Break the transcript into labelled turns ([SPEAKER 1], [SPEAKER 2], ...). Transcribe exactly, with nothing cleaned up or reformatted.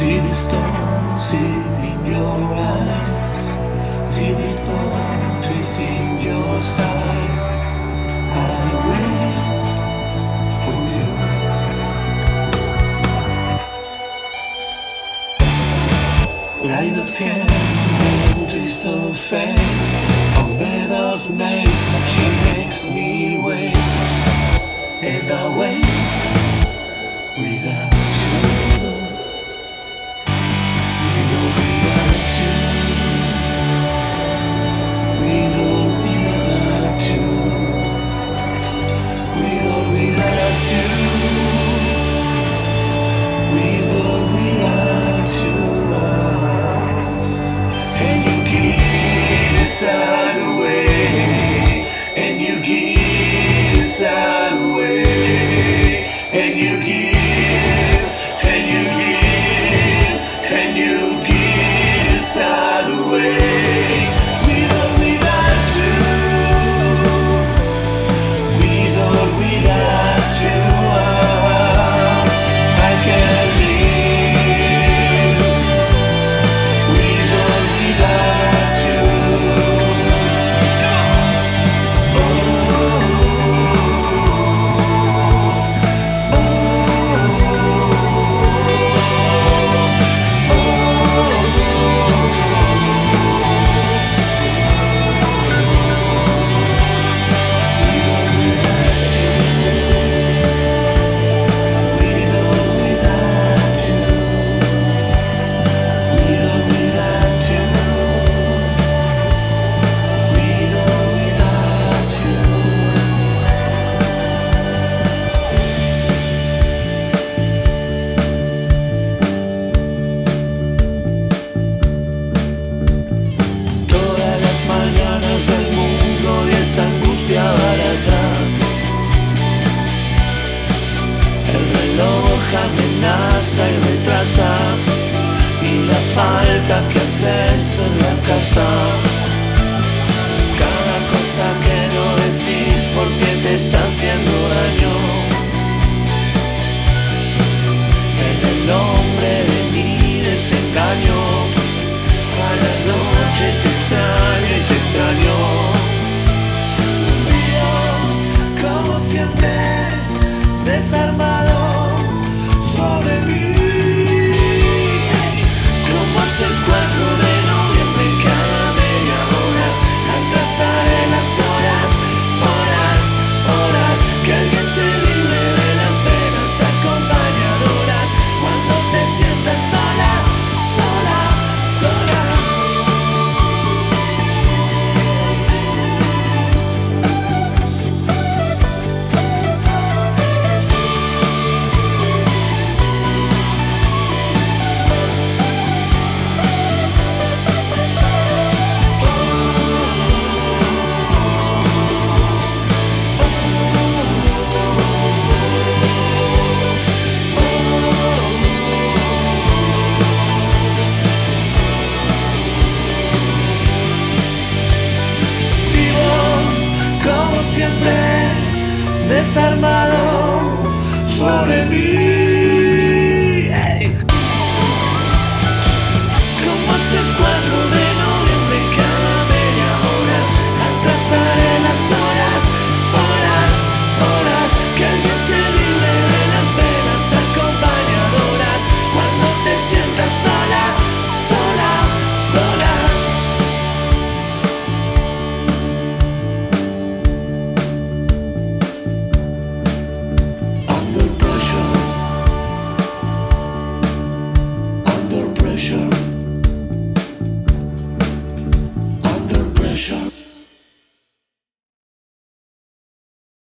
[SPEAKER 1] See the storm, see it in your eyes. See the thought is in your side. I wait for you. Light of hand, twist of fate, a bed of nails. She makes me wait, and I wait without you. With or without you. With or without you. With or without you. With or without you. And you give us out away. And you give us out away. And you give, and you give, and you give us out away. With or without you. With or without you. I can't live. With or without you. Amenaza y retrasa, y la falta que haces en la casa. Cada cosa que no decís porque te está haciendo daño. En el nombre de mi desengaño, a la noche te extraño y te extraño. Vivo como siempre, desarmado sobre mí. Como haces cuatro de noviembre cada media hora, atrasaré las horas, horas, horas, que alguien te libre de las penas acompañadoras. Cuando te sientas sola, sola, sola. Siempre desarmado sobre mí.